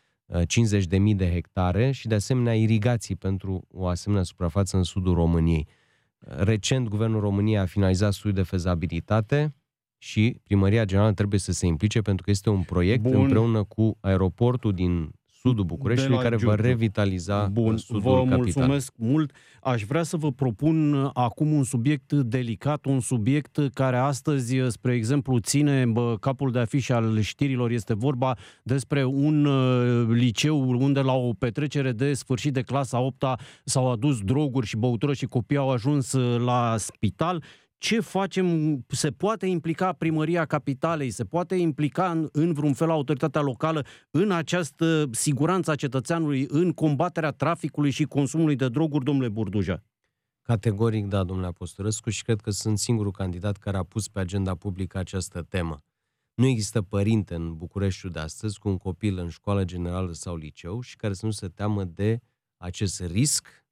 50.000 de hectare și de asemenea irigații pentru o asemenea suprafață în sudul României. Recent, Guvernul României a finalizat studiul de fezabilitate și Primăria Generală trebuie să se implice pentru că este un proiect împreună cu aeroportul din sudul Bucureștiului care va revitaliza sudul capital. Mulțumesc mult. Aș vrea să vă propun acum un subiect delicat, un subiect care astăzi, spre exemplu, ține capul de afiș al știrilor. Este vorba despre un liceu unde la o petrecere de sfârșit de clasa 8-a s-au adus droguri și băutură și copiii au ajuns la spital. Ce facem? Se poate implica Primăria Capitalei? Se poate implica în vreun fel autoritatea locală în această siguranță a cetățeanului, în combaterea traficului și consumului de droguri, domnule Burduja? Categoric da, domnule Apostolescu, și cred că sunt singurul candidat care a pus pe agenda publică această temă. Nu există părinte în Bucureștiul de astăzi cu un copil în școală generală sau liceu și care să nu se teamă de acest risc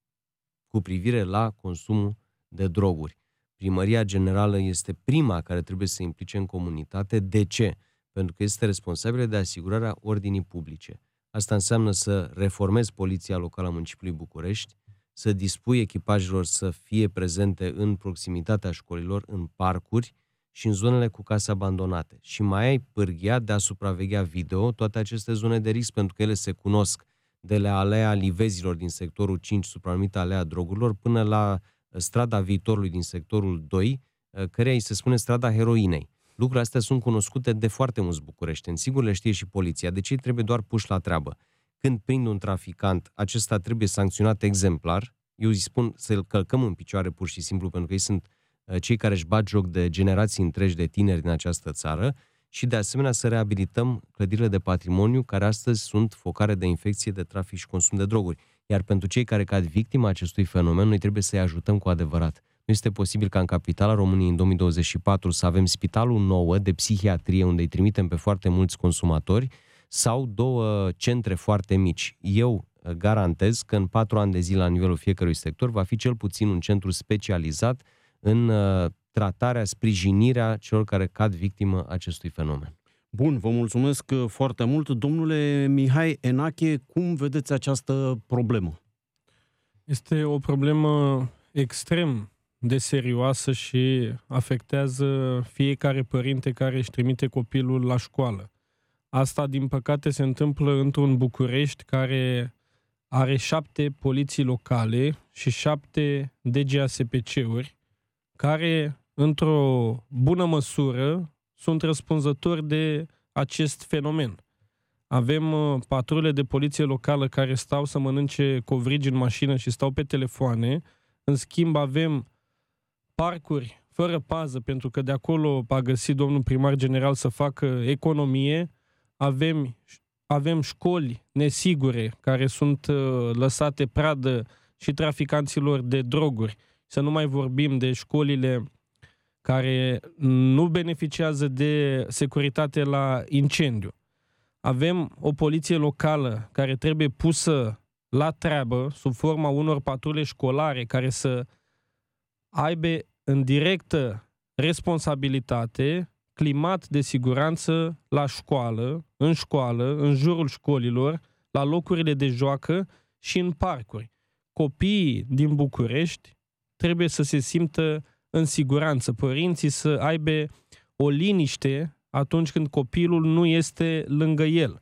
cu privire la consumul de droguri. Primăria Generală este prima care trebuie să se implice în comunitate. De ce? Pentru că este responsabilă de asigurarea ordinii publice. Asta înseamnă să reformezi Poliția Locală a Municipiului București, să dispui echipajelor să fie prezente în proximitatea școlilor, în parcuri și în zonele cu case abandonate. Și mai ai pârghia de a supraveghea video toate aceste zone de risc, pentru că ele se cunosc de la Alea Livezilor din sectorul 5, supranumită Alea Drogurilor, până la strada Viitorului din sectorul 2, căreia îi se spune strada Heroinei. Lucrurile astea sunt cunoscute de foarte mulți bucureșteni. Sigur le știe și poliția, deci ei trebuie doar puși la treabă. Când prind un traficant, acesta trebuie sancționat exemplar. Eu îi spun să-l călcăm în picioare pur și simplu, pentru că ei sunt cei care își bat joc de generații întregi de tineri din această țară și de asemenea să reabilităm clădirile de patrimoniu care astăzi sunt focare de infecție, de trafic și consum de droguri. Iar pentru cei care cad victima acestui fenomen, noi trebuie să-i ajutăm cu adevărat. Nu este posibil ca în capitala României în 2024 să avem spitalul nou de psihiatrie unde îi trimitem pe foarte mulți consumatori sau 2 centre foarte mici. Eu garantez că în 4 ani de zile la nivelul fiecărui sector va fi cel puțin un centru specializat în tratarea, sprijinirea celor care cad victimă acestui fenomen. Bun, vă mulțumesc foarte mult. Domnule Mihai Enache, cum vedeți această problemă? Este o problemă extrem de serioasă și afectează fiecare părinte care își trimite copilul la școală. Asta, din păcate, se întâmplă într-un București care are 7 poliții locale și 7 DGASPC-uri care, într-o bună măsură, sunt răspunzători de acest fenomen. Avem patrule de poliție locală care stau să mănânce covrigi în mașină și stau pe telefoane. În schimb, avem parcuri fără pază, pentru că de acolo a găsit domnul primar general să facă economie. Avem școli nesigure care sunt lăsate pradă și traficanților de droguri. Să nu mai vorbim de școlile care nu beneficiază de securitate la incendiu. Avem o poliție locală care trebuie pusă la treabă sub forma unor patrule școlare care să aibă în directă responsabilitate climat de siguranță la școală, în jurul școlilor, la locurile de joacă și în parcuri. Copiii din București trebuie să se simtă în siguranță, părinții să aibă o liniște atunci când copilul nu este lângă el.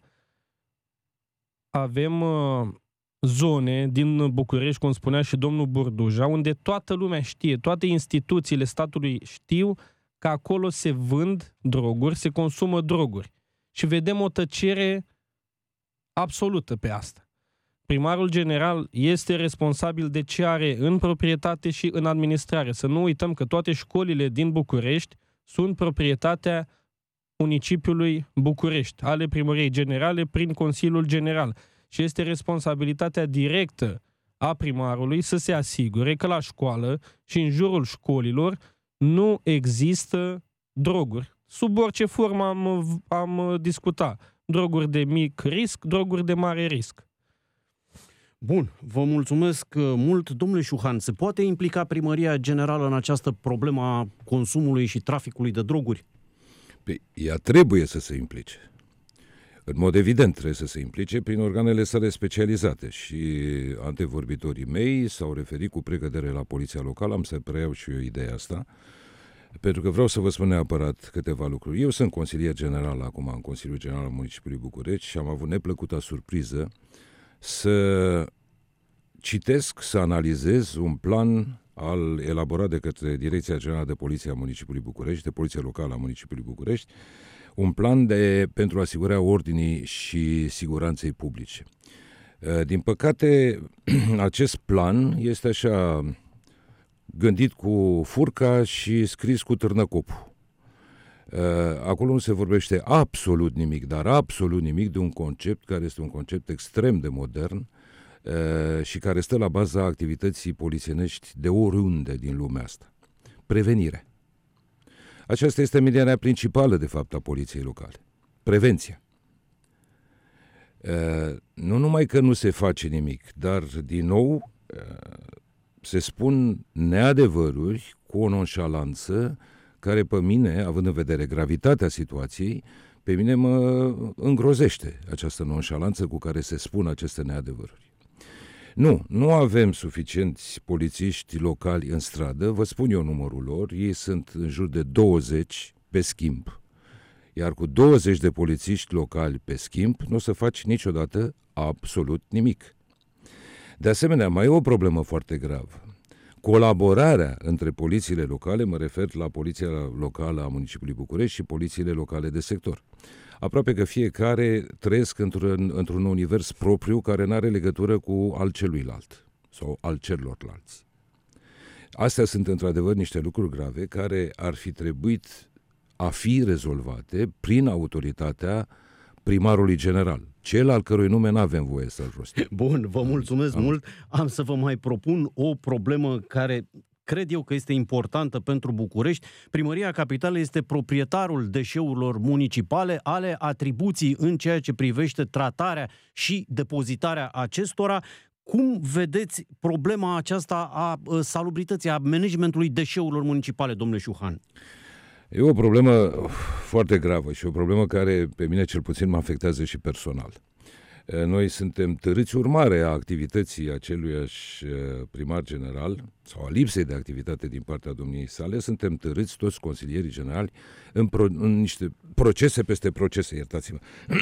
Avem zone din București, cum spunea și domnul Burduja, unde toată lumea știe, toate instituțiile statului știu că acolo se vând droguri, se consumă droguri. Și vedem o tăcere absolută pe asta. Primarul general este responsabil de ce are în proprietate și în administrare. Să nu uităm că toate școlile din București sunt proprietatea municipiului București, ale primăriei generale prin Consiliul General. și este responsabilitatea directă a primarului să se asigure că la școală și în jurul școlilor nu există droguri. Sub orice formă am discutat. Droguri de mic risc, droguri de mare risc. Bun, vă mulțumesc mult. Domnule Șuhan, se poate implica Primăria Generală în această problemă a consumului și traficului de droguri? Păi, ea trebuie să se implice. În mod evident trebuie să se implice prin organele sale specializate și antevorbitorii mei s-au referit cu precădere la poliția locală, am să preiau și eu ideea asta, pentru că vreau să vă spun neapărat câteva lucruri. Eu sunt consilier general acum în Consiliul General al Municipiului București și am avut neplăcuta surpriză să citesc, să analizez un plan elaborat de către Direcția Generală de Poliție a Municipiului București, de Poliție Locală a Municipiului București, un plan pentru asigurarea ordinii și siguranței publice. Din păcate, acest plan este așa gândit cu furca și scris cu târnăcopul. Acolo nu se vorbește absolut nimic, dar absolut nimic de un concept care este un concept extrem de modern și care stă la baza activității polițienești de oriunde din lumea asta. Prevenire. Aceasta este misiunea principală, de fapt, a poliției locale. Prevenția. Nu numai că nu se face nimic, dar, din nou, se spun neadevăruri cu o nonșalanță care pe mine, având în vedere gravitatea situației, pe mine mă îngrozește această nonșalanță cu care se spun aceste neadevăruri. Nu avem suficienți polițiști locali în stradă, vă spun eu numărul lor, ei sunt în jur de 20 pe schimb, iar cu 20 de polițiști locali pe schimb nu o să faci niciodată absolut nimic. De asemenea, mai e o problemă foarte gravă. Colaborarea între polițiile locale, mă refer la Poliția Locală a Municipiului București și polițiile locale de sector. Aproape că fiecare trăiesc într-un univers propriu care nu are legătură cu al celuilalt sau al celorlalți. Astea sunt într-adevăr niște lucruri grave care ar fi trebuit a fi rezolvate prin autoritatea primarului general, cel al cărui nume n-avem voie să-l rostim. Bun, vă mulțumesc mult. Am să vă mai propun o problemă care cred eu că este importantă pentru București. Primăria Capitalei este proprietarul deșeurilor municipale, are atribuții în ceea ce privește tratarea și depozitarea acestora. Cum vedeți problema aceasta a salubrității, a managementului deșeurilor municipale, domnule Șuhan? E o problemă foarte gravă și o problemă care pe mine cel puțin mă afectează și personal. Noi suntem târâți urmare a activității aceluiași primar general sau a lipsei de activitate din partea domniei sale, suntem târâți toți consilierii generali în niște procese peste procese, iertați-mă.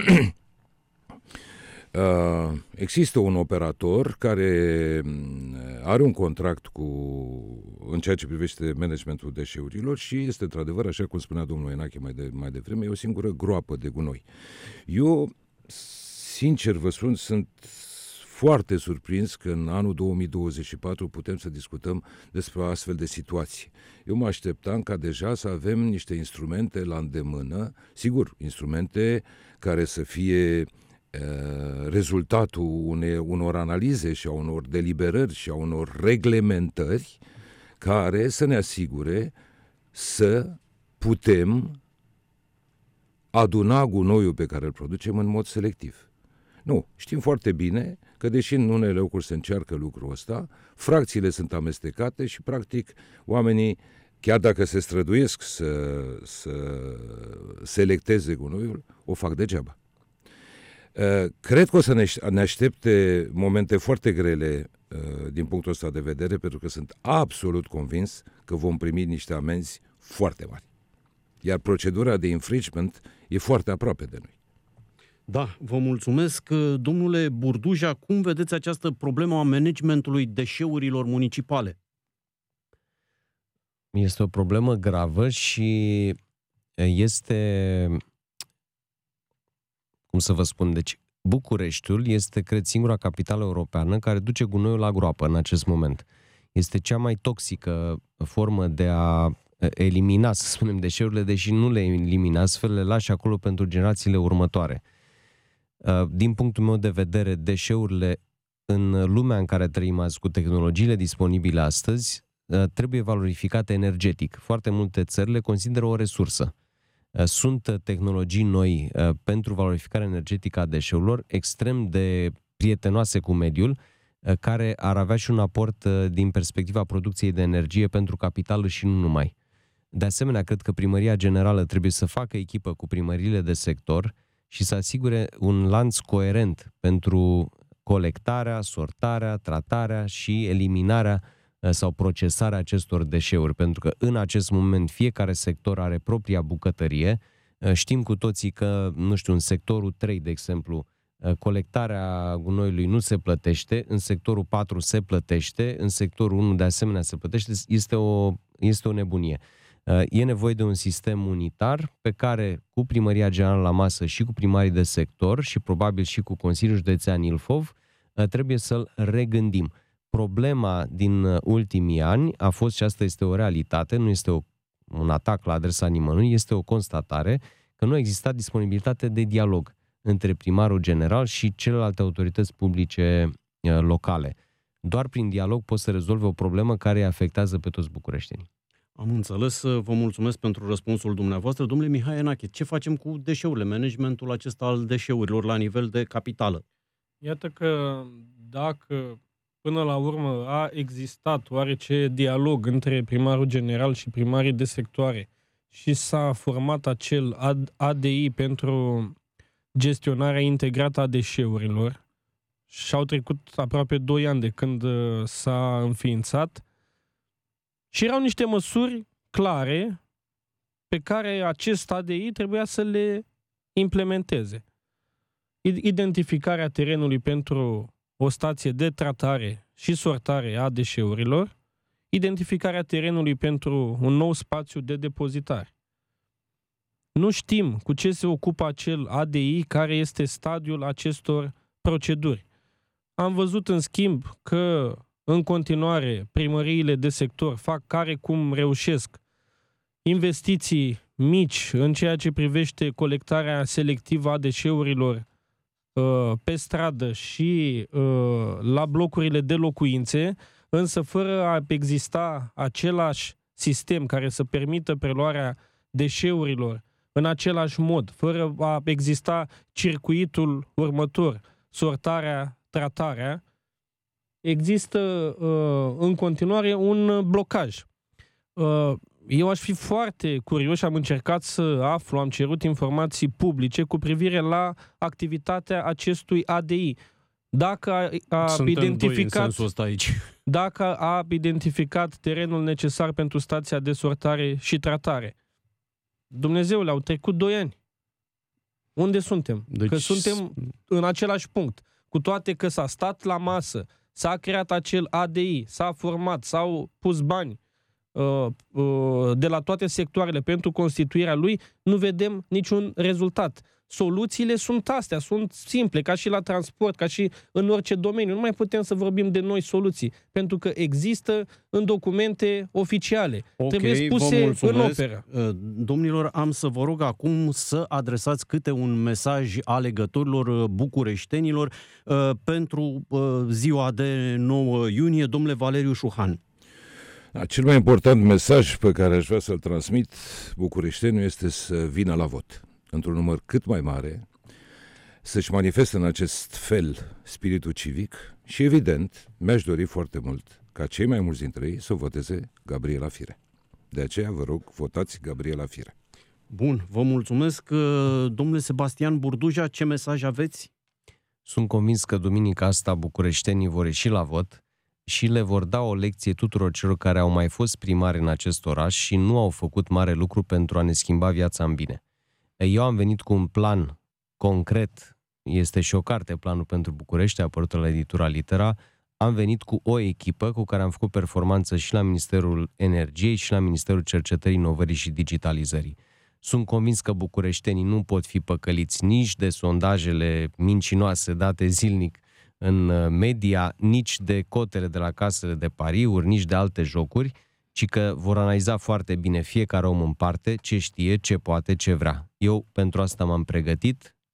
Există un operator care are un contract în ceea ce privește managementul deșeurilor și este într-adevăr, așa cum spunea domnul Enache mai devreme, e o singură groapă de gunoi. Eu, sincer vă spun, sunt foarte surprins că în anul 2024 putem să discutăm despre o astfel de situație. Eu mă așteptam ca deja să avem niște instrumente la îndemână, sigur, instrumente care să fie rezultatul unor analize și a unor deliberări și a unor reglementări care să ne asigure să putem aduna gunoiul pe care îl producem în mod selectiv. Nu, știm foarte bine că deși în unele locuri se încearcă lucrul ăsta, fracțiile sunt amestecate și practic oamenii, chiar dacă se străduiesc să selecteze gunoiul, o fac degeaba. Cred că o să ne aștepte momente foarte grele din punctul ăsta de vedere, pentru că sunt absolut convins că vom primi niște amenzi foarte mari. Iar procedura de infringement e foarte aproape de noi. Da, vă mulțumesc. Domnule Burduja, cum vedeți această problemă a managementului deșeurilor municipale? Este o problemă gravă și este, cum să vă spun, deci Bucureștiul este, cred, singura capitală europeană care duce gunoiul la groapă în acest moment. Este cea mai toxică formă de a elimina, să spunem, deșeurile, deși nu le elimina, astfel le lași acolo pentru generațiile următoare. Din punctul meu de vedere, deșeurile în lumea în care trăim azi, cu tehnologiile disponibile astăzi, trebuie valorificate energetic. Foarte multe țări le consideră o resursă. Sunt tehnologii noi pentru valorificarea energetică a deșeurilor, extrem de prietenoase cu mediul, care ar avea și un aport din perspectiva producției de energie pentru capital și nu numai. De asemenea, cred că Primăria Generală trebuie să facă echipă cu primăriile de sector și să asigure un lanț coerent pentru colectarea, sortarea, tratarea și eliminarea sau procesarea acestor deșeuri, pentru că în acest moment fiecare sector are propria bucătărie. Știm cu toții că, nu știu, în sectorul 3, de exemplu, colectarea gunoiului nu se plătește, în sectorul 4 se plătește, în sectorul 1 de asemenea se plătește, este o nebunie. E nevoie de un sistem unitar pe care, cu Primăria Generală la masă și cu primarii de sector și probabil și cu Consiliul Județean Ilfov, trebuie să-l regândim. Problema din ultimii ani a fost, și asta este o realitate, nu este un atac la adresa nimănui, este o constatare că nu a existat disponibilitate de dialog între primarul general și celelalte autorități publice locale. Doar prin dialog poți să rezolvi o problemă care îi afectează pe toți bucureștenii. Am înțeles, vă mulțumesc pentru răspunsul dumneavoastră. Domnule Mihai Enache, ce facem cu deșeurile, managementul acesta al deșeurilor la nivel de capitală? Iată că dacă până la urmă a existat oarece dialog între primarul general și primarii de sectoare și s-a format acel ADI pentru gestionarea integrată a deșeurilor și au trecut aproape 2 ani de când s-a înființat și erau niște măsuri clare pe care acest ADI trebuia să le implementeze. Identificarea terenului pentru o stație de tratare și sortare a deșeurilor, identificarea terenului pentru un nou spațiu de depozitare. Nu știm cu ce se ocupă acel ADI, care este stadiul acestor proceduri. Am văzut, în schimb, că în continuare primăriile de sector fac care cum reușesc investiții mici în ceea ce privește colectarea selectivă a deșeurilor pe stradă și la blocurile de locuințe, însă fără a exista același sistem care să permită preluarea deșeurilor în același mod, fără a exista circuitul următor, sortarea, tratarea, există în continuare un blocaj. Eu aș fi foarte curios și am încercat să aflu, am cerut informații publice cu privire la activitatea acestui ADI. Dacă a identificat terenul necesar pentru stația de sortare și tratare. Dumnezeule, au trecut 2 ani. Unde suntem? Deci... Că suntem în același punct. Cu toate că s-a stat la masă, s-a creat acel ADI, s-a format, s-au pus bani de la toate sectoarele pentru constituirea lui, nu vedem niciun rezultat. Soluțiile sunt astea, sunt simple, ca și la transport, ca și în orice domeniu. Nu mai putem să vorbim de noi soluții, pentru că există în documente oficiale. Trebuie spuse în operă. Domnilor, am să vă rog acum să adresați câte un mesaj alegătorilor bucureștenilor pentru ziua de 9 iunie. Domnule Valeriu Șuhan. Cel mai important mesaj pe care aș vrea să-l transmit bucureștenilor este să vină la vot într-un număr cât mai mare, să-și manifeste în acest fel spiritul civic și, evident, mi-aș dori foarte mult ca cei mai mulți dintre ei să voteze Gabriela Firea. De aceea, vă rog, votați Gabriela Firea. Bun, vă mulțumesc. Domnule Sebastian Burduja, ce mesaj aveți? Sunt convins că duminica asta bucureștenii vor ieși la vot și le vor da o lecție tuturor celor care au mai fost primari în acest oraș și nu au făcut mare lucru pentru a ne schimba viața în bine. Eu am venit cu un plan concret, este și o carte, Planul pentru București, apărută la editura Litera. Am venit cu o echipă cu care am făcut performanță și la Ministerul Energiei și la Ministerul Cercetării, Inovării și Digitalizării. Sunt convins că bucureștenii nu pot fi păcăliți nici de sondajele mincinoase date zilnic în media, nici de cotele de la casele de pariuri, nici de alte jocuri, ci că vor analiza foarte bine fiecare om în parte ce știe, ce poate, ce vrea. Eu pentru asta m-am pregătit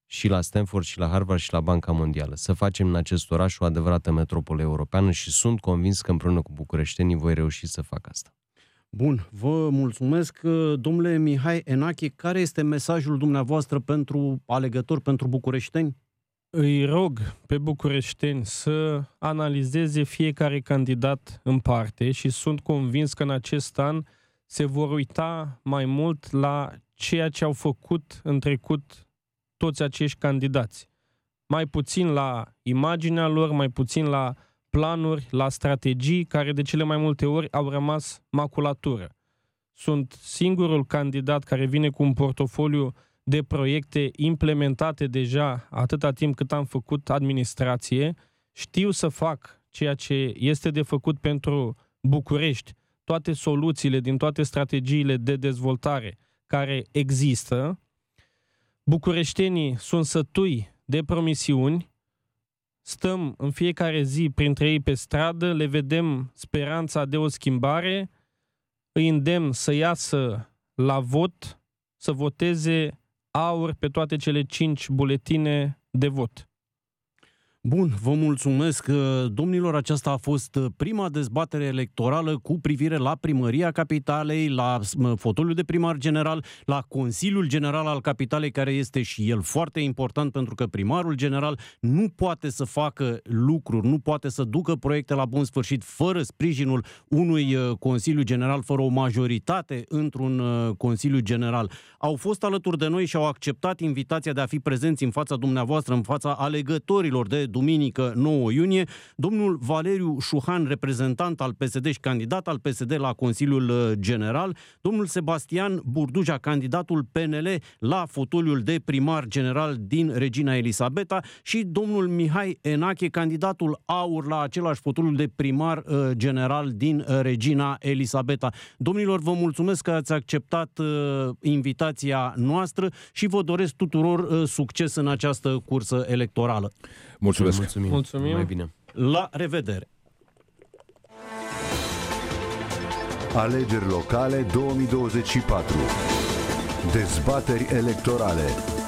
și la Stanford, și la Harvard, și la Banca Mondială. Să facem în acest oraș o adevărată metropolă europeană și sunt convins că împreună cu bucureștenii voi reuși să fac asta. Bun, vă mulțumesc. Domnule Mihai Enache, care este mesajul dumneavoastră pentru alegători, pentru bucureșteni? Îi rog pe bucureșteni să analizeze fiecare candidat în parte și sunt convins că în acest an se vor uita mai mult la ceea ce au făcut în trecut toți acești candidați. Mai puțin la imaginea lor, mai puțin la planuri, la strategii care de cele mai multe ori au rămas maculatură. Sunt singurul candidat care vine cu un portofoliu de proiecte implementate deja atâta timp cât am făcut administrație. Știu să fac ceea ce este de făcut pentru București, toate soluțiile din toate strategiile de dezvoltare care există. Bucureștenii sunt sătui de promisiuni, stăm în fiecare zi printre ei pe stradă, le vedem speranța de o schimbare, îi îndemn să iasă la vot, să voteze AUR pe toate cele 5 buletine de vot. Bun, vă mulțumesc. Domnilor, aceasta a fost prima dezbatere electorală cu privire la Primăria Capitalei, la fotoliul de primar general, la Consiliul General al Capitalei, care este și el foarte important, pentru că primarul general nu poate să facă lucruri, nu poate să ducă proiecte la bun sfârșit fără sprijinul unui Consiliu General, fără o majoritate într-un Consiliu General. Au fost alături de noi și au acceptat invitația de a fi prezenți în fața dumneavoastră, în fața alegătorilor de duminică 9 iunie, domnul Valeriu Șuhan, reprezentant al PSD și candidat al PSD la Consiliul General, domnul Sebastian Burduja, candidatul PNL la fotoliul de primar general din Regina Elisabeta, și domnul Mihai Enache, candidatul AUR la același fotoliul de primar general din Regina Elisabeta. Domnilor, vă mulțumesc că ați acceptat invitația noastră și vă doresc tuturor succes în această cursă electorală. Mulțumesc! Mulțumim. Mai bine! La revedere! Alegeri locale 2024. Dezbateri electorale.